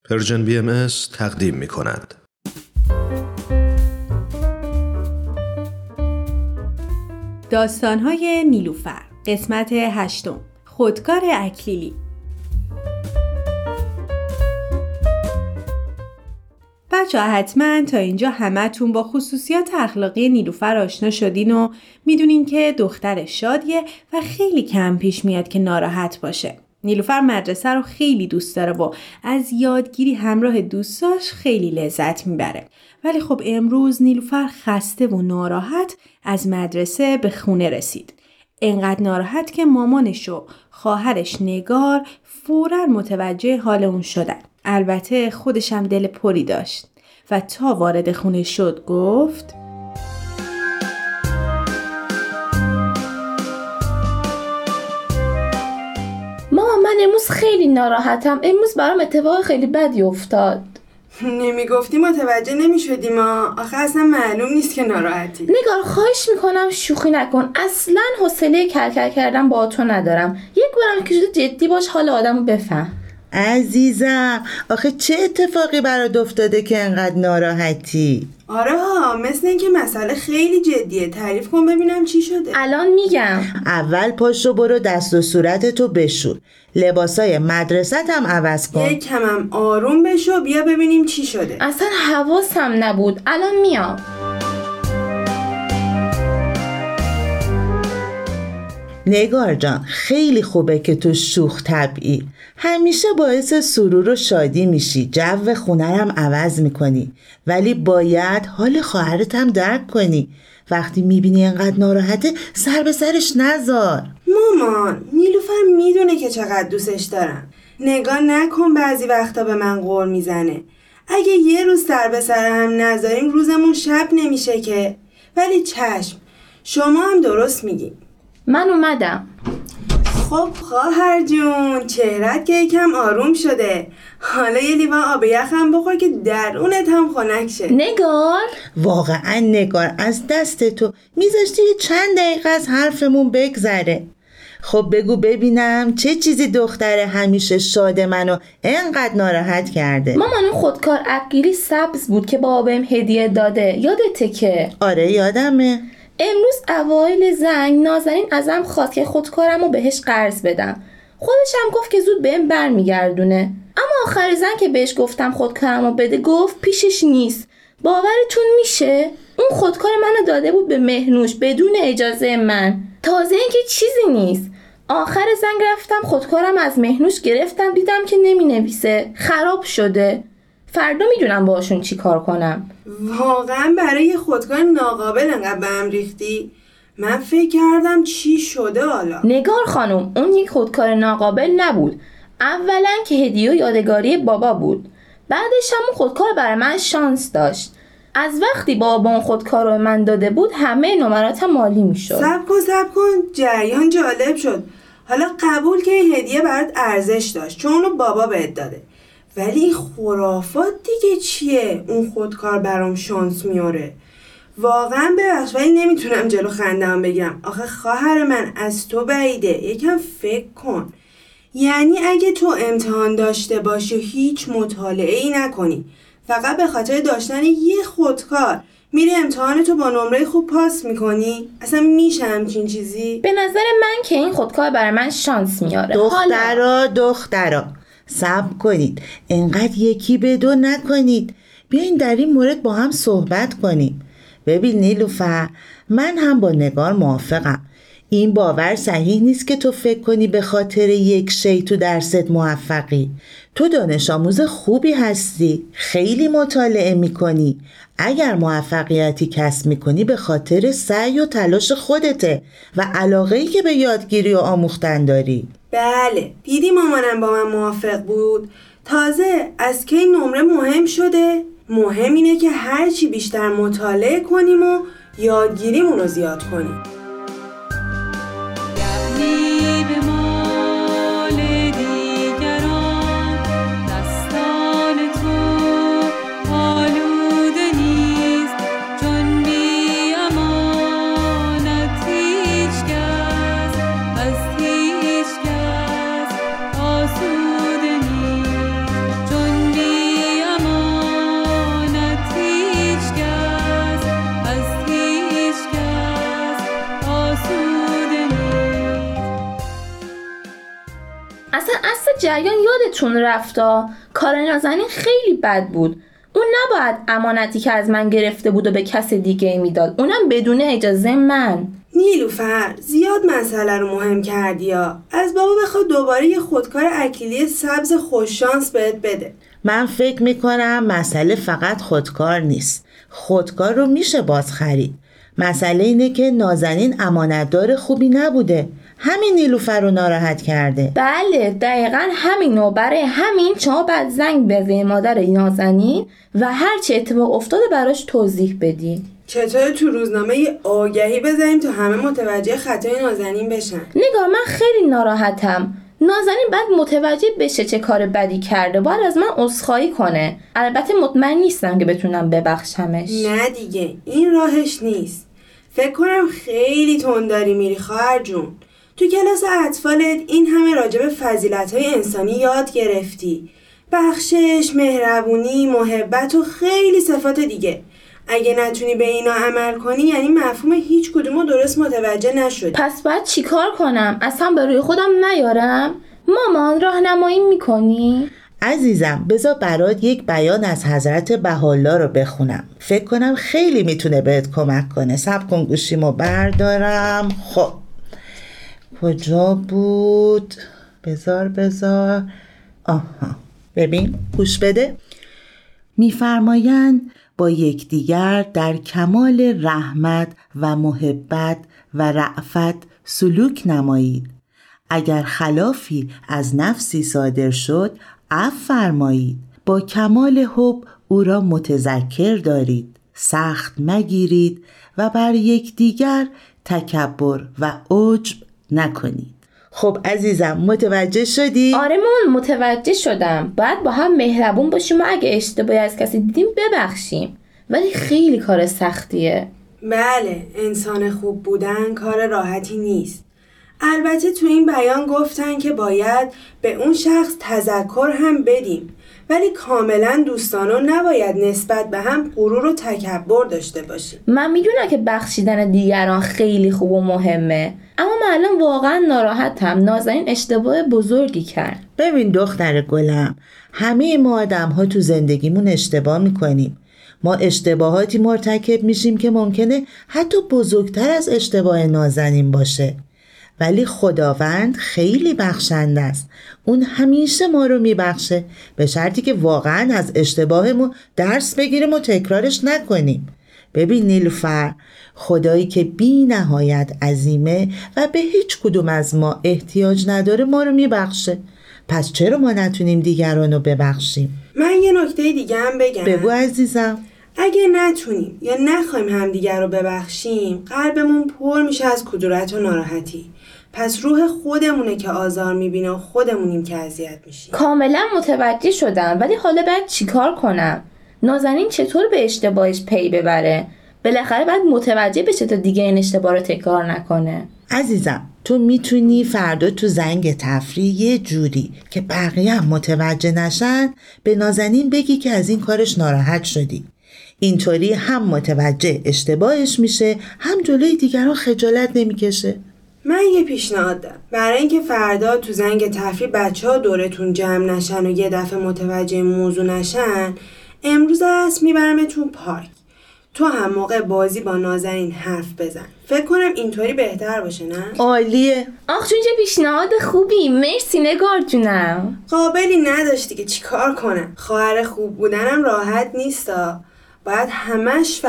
پرژن BMS تقدیم می کند. داستان‌های نیلوفر قسمت 8 خودکار اکلیلی. بچه‌ها حتما تا اینجا همتون با خصوصیات اخلاقی نیلوفر آشنا شدین و میدونین که دختر شادیه و خیلی کم پیش میاد که ناراحت باشه. نیلوفر مدرسه رو خیلی دوست داره و از یادگیری همراه دوستاش خیلی لذت میبره. ولی خب امروز نیلوفر خسته و ناراحت از مدرسه به خونه رسید. انقدر ناراحت که مامانش و خواهرش نگار فوراً متوجه حال اون شدن. البته خودش هم دل پری داشت و تا وارد خونه شد گفت: مامان، من امروز خیلی ناراحتم. امروز برام اتفاق خیلی بدی افتاد. نمیگفتی متوجه نمیشدی ما؟ آخه اصلا معلوم نیست که ناراحتی. نگار، خواهش میکنم شوخی نکن. اصلا حوصله کلکل کردن با تو ندارم. یک بارم که شده جدی باش، حال آدمو بفهم. عزیزم، آخه چه اتفاقی برات افتاده که انقدر ناراحتی؟ آره ها، مثل اینکه مسئله خیلی جدیه. تعریف کن ببینم چی شده. الان میگم. اول پاشو برو دست و صورتتو بشور، لباسای مدرسه هم عوض کن. یک کمم آروم بشو، بیا ببینیم چی شده. اصلا حواسم نبود. الان میام. نگار جان، خیلی خوبه که تو شوخ طبعی، همیشه باعث سرور و شادی میشی، جو خونه هم عوض میکنی، ولی باید حال خواهرت هم درک کنی. وقتی میبینی انقدر ناراحته سر به سرش نذار. مامان، نیلوفر میدونه که چقدر دوستش دارم. نگاه نکن بعضی وقتا به من غر میزنه. اگه یه روز سر به سر هم نذاریم روزمون شب نمیشه که. ولی چشم، شما هم درست میگی. من اومدم. خب خواهر جون، چهرت که یکم آروم شده. حالا یه لیوان آب یخم بخور که درونت هم خنک شه. نگار، واقعا نگار، از دست تو میذاشتی یه چند دقیقه از حرفمون بگذره. خب بگو ببینم چه چیزی دختر همیشه شاد منو انقدر ناراحت کرده؟ مامان، اون خودکار اکلیلی سبز بود که بابا بهم هدیه داده. یادته که؟ آره یادمه. امروز اوایل زنگ نازنین ازم خواست که خودکارمو بهش قرض بدم. خودش هم گفت که زود بهم برمیگردونه. اما آخر زنگ که بهش گفتم خودکارمو بده گفت پیشش نیست. باورتون میشه؟ اون خودکار منو داده بود به مهنوش بدون اجازه من. تازه اینکه چیزی نیست. آخر زنگ رفتم خودکارم از مهنوش گرفتم، دیدم که نمینویسه، خراب شده. فردا میدونم باشون چی کار کنم. واقعا برای خودکار ناقابل انقدر به هم ریختی؟ من فکر کردم چی شده حالا. نگار خانم، اون یک خودکار ناقابل نبود. اولا که هدیه و یادگاری بابا بود. بعدش هم اون خودکار برای من شانس داشت. از وقتی بابا اون خودکار رو من داده بود همه نمراتم عالی میشد. صبر کن، جریان جالب شد. حالا قبول که این هدیه برات ارزش داشت چون اونو بابا بهت داده، ولی خرافات دیگه چیه؟ اون خودکار برام شانس میاره. واقعا ببخش ولی نمیتونم جلو خندم بگیرم. آخه خواهر من از تو بعیده. یکم فکر کن. یعنی اگه تو امتحان داشته باشی و هیچ مطالعه‌ای نکنی، فقط به خاطر داشتن یه خودکار میری امتحانتو با نمره خوب پاس میکنی؟ اصلا میشه همچین چیزی؟ به نظر من که این خودکار برای من شانس میاره. دخترا صبر کنید، انقدر یکی به دو نکنید. بیاین در این مورد با هم صحبت کنیم. ببین نیلوفر، من هم با نگار موافقم. این باور صحیح نیست که تو فکر کنی به خاطر یک شی تو درست موفقی. تو دانش آموز خوبی هستی، خیلی مطالعه میکنی. اگر موفقیتی کسب میکنی به خاطر سعی و تلاش خودته و علاقه‌ای که به یادگیری و آموختن داری. بله، دیدی مامانم با من موافق بود. تازه از کی نمره مهم شده؟ مهم اینه که هرچی بیشتر مطالعه کنیم و یادگیریمون رو زیاد کنیم. آسوده نیست چون بی جریان یادتون رفتا؟ کار نازنین خیلی بد بود. اون نباید امانتی که از من گرفته بود و به کس دیگه میداد، اونم بدون اجازه من. نیلوفر زیاد مسئله رو مهم کردی یا از بابا بخواد دوباره یه خودکار اکلیلی سبز خوششانس بهت بده. من فکر میکنم مسئله فقط خودکار نیست. خودکار رو میشه باز خرید. مسئله اینه که نازنین امانتدار خوبی نبوده. همین نیلوفر رو ناراحت کرده. بله دقیقا همینو. برای همین شما باید زنگ بزنی مادر نازنین و هر چه اتفاق افتاده براش توضیح بدی. چطور تو روزنامه یه آگهی بذاریم تا همه متوجه خطای نازنین بشن؟ نگار من خیلی ناراحتم. نازنین باید متوجه بشه چه کار بدی کرده. باید از من عذرخواهی کنه. البته مطمئن نیستم که بتونم ببخشمش. نه دیگه این راهش نیست. فکر کنم خیلی تنداری میری خواهر جون. تو کلاس اطفالت این همه راجع به فضیلت‌های انسانی یاد گرفتی. بخشش، مهربونی، محبت و خیلی صفات دیگه. اگه نتونی به اینا عمل کنی یعنی مفهوم هیچ کدومو درست متوجه نشدی. پس باید چیکار کنم؟ اصلا به روی خودم نیارم؟ مامان راهنمایی میکنی؟ عزیزم بذار برات یک بیان از حضرت بهاءالله رو بخونم. فکر کنم خیلی میتونه بهت کمک کنه. صبر کن گوشیمو بردارم. خب کجا بود؟ بذار آها ببین گوش بده. میفرمایند با یکدیگر در کمال رحمت و محبت و رأفت سلوک نمایید. اگر خلافی از نفسی صادر شد عفو فرمایید. با کمال حب او را متذکر دارید. سخت مگیرید و بر یکدیگر تکبر و عجب نکنید. خب عزیزم متوجه شدی؟ آره مامان متوجه شدم. باید با هم مهربون باشیم و اگه اشتباهی از کسی دیدیم ببخشیم. ولی خیلی کار سختیه. بله انسان خوب بودن کار راحتی نیست. البته تو این بیان گفتن که باید به اون شخص تذکر هم بدیم، ولی کاملا دوستانه نباید نسبت به هم غرور و تکبر داشته باشیم. من میدونم که بخشیدن دیگران خیلی خوب و مهمه، اما من الان واقعا ناراحتم. نازنین اشتباه بزرگی کرد. ببین دختر گلم، همه ما آدم ها تو زندگیمون اشتباه میکنیم. ما اشتباهاتی مرتکب میشیم که ممکنه حتی بزرگتر از اشتباه نازنین باشه، ولی خداوند خیلی بخشنده است. اون همیشه ما رو میبخشه به شرطی که واقعا از اشتباهمون درس بگیریم و تکرارش نکنیم. ببین نیلوفر، خدایی که بی نهایت عظیمه و به هیچ کدوم از ما احتیاج نداره ما رو میبخشه. پس چرا ما نتونیم دیگران رو ببخشیم؟ من یه نکته دیگه هم بگم. بگو عزیزم. اگه نتونیم یا نخوایم همدیگر رو ببخشیم قلبمون پر میشه از کدورت و ناراحتی. پس روح خودمونه که آزار میبینه و خودمونیم که اذیت میشیم. کاملا متوجه شدم، ولی حالا باید چیکار کنم؟ نازنین چطور به اشتباهش پی ببره؟ بالاخره باید متوجه بشه تا دیگه این اشتباه رو تکرار نکنه. عزیزم تو میتونی فردا تو زنگ تفریح یه جوری که بقیه هم متوجه نشن به نازنین بگی که از این کارش ناراحت شدی. اینطوری هم متوجه اشتباهش میشه، هم جلوی دیگران خجالت نمیکشه. من یه پیشنهاد دارم. برای اینکه فردا تو زنگ تفریح بچه‌ها دورتون جمع نشن و یه دفعه متوجه موضوع نشن، امروز است میبرمتون پارک. تو هم موقع بازی با نازنین حرف بزن. فکر کنم اینطوری بهتر باشه نه؟ عالیه. آخ جون چه پیشنهاد خوبی. مرسی نگار جونم. قابلی نداشتی که چی کار کنم. خواهر خوب بودنم راحت نیستا. باید همش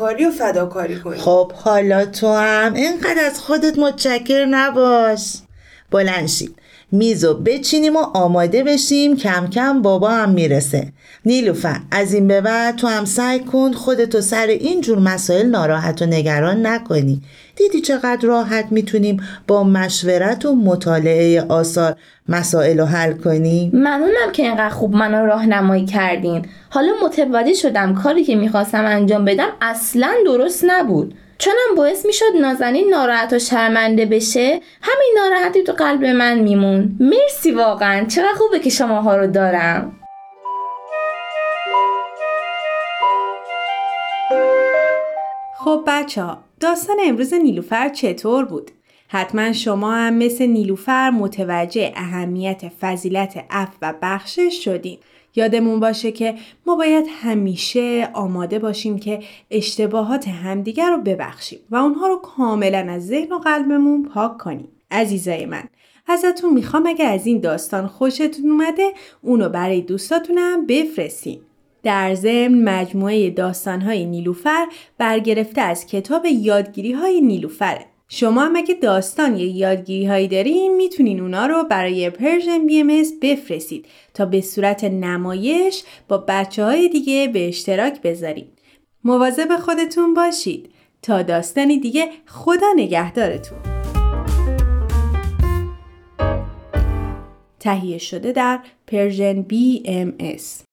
فداکاری کنی. خب حالا تو هم اینقدر از خودت متشکر نباش. بلند شید میزو بچینیم و آماده بشیم، کم کم بابا هم میرسه. نیلوفر از این به بعد تو هم سعی کن خودتو سر اینجور مسائل ناراحت و نگران نکنی. دیدی چقدر راحت میتونیم با مشورت و مطالعه آثار مسائل رو حل کنیم؟ ممنونم که اینقدر خوب منو راهنمایی کردین. حالا متوجه شدم کاری که میخواستم انجام بدم اصلاً درست نبود، چونم باعث میشد نازنین ناراحت و شرمنده بشه. همین ناراحتی تو قلب من میمون. مرسی واقعا، چقدر خوبه که شماها رو دارم. خب بچه‌ها، داستان امروز نیلوفر چطور بود؟ حتما شما هم مثل نیلوفر متوجه اهمیت فضیلت عفو و بخشش شدین. یادمون باشه که ما باید همیشه آماده باشیم که اشتباهات همدیگر رو ببخشیم و اونها رو کاملا از ذهن و قلبمون پاک کنیم. عزیزای من، ازتون میخوام اگه از این داستان خوشتون اومده اونو برای دوستاتونم بفرستین. در ضمن مجموعه داستان‌های نیلوفر برگرفته از کتاب یادگیری‌های نیلوفره. شما هم اگه داستان یا یادگیری‌هایی دارین میتونین اونا رو برای پرژن BMS بفرستید تا به صورت نمایش با بچه‌های دیگه به اشتراک بذارید. مواظب خودتون باشید. تا داستانی دیگه، خدا نگهدارتون. تهیه شده در پرژن BMS.